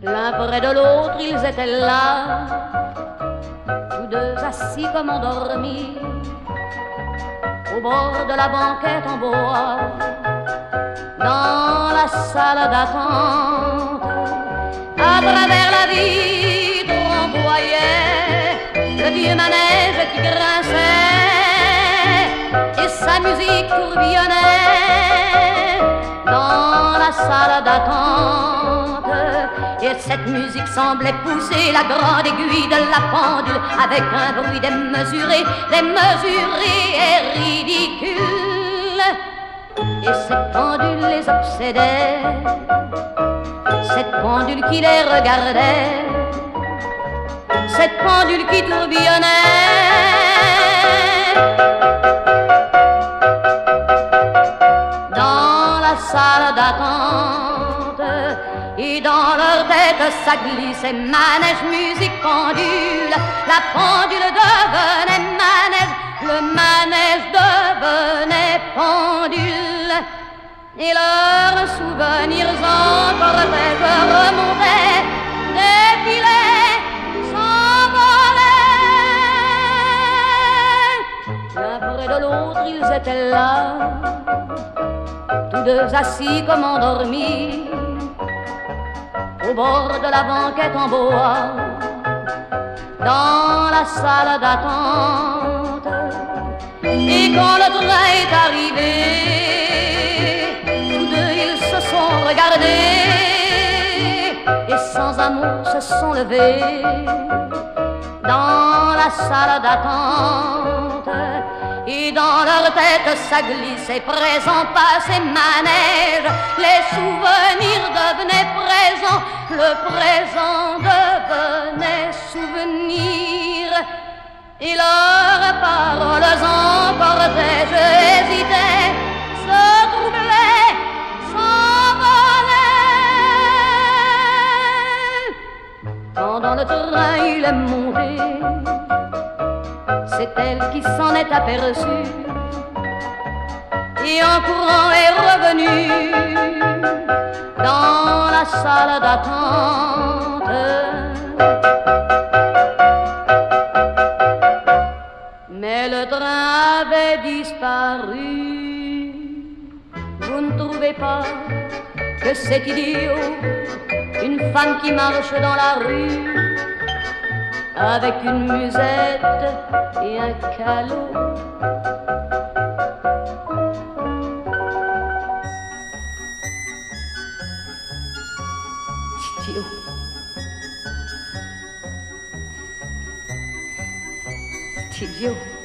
L'un près de l'autre, ils étaient là, tous deux assis comme endormis, au bord de la banquette en bois, dans la salle d'attente. À travers la vitre, on voyait le vieux manège qui grinçait et sa musique tourbillonnait dans la salle d'attente. Et cette musique semblait pousser la grande aiguille de la pendule avec un bruit démesuré et ridicule. Et cette pendule les obsédait, cette pendule qui les regardait, cette pendule qui tourbillonnait dans la salle d'attente. Et dans leur tête ça glissait manège, musique, pendule. La pendule devenait manège, le manège devenait pendule. Et leurs souvenirs en cortège remontaient, défilaient, s'envolaient. L'un près de l'autre ils étaient là, tous deux assis comme endormis, au bord de la banquette en bois, dans la salle d'attente. Et quand le train est arrivé, tous deux ils se sont regardés et sans amour se sont levés dans la salle d'attente. Et dans leur tête ça glissait, présent, passé, manège. Les souvenirs devenaient présents, le présent devenait souvenir. Et leurs paroles en cortège hésitaient, se troublaient, s'envolaient. Quand dans le train il est monté, c'est elle qui s'en est aperçue et en courant est revenue dans la salle d'attente. Mais le train avait disparu. Vous ne trouvez pas que c'est idiot, une femme qui marche dans la rue avec une musette et un calot? C'est idiot. C'est idiot.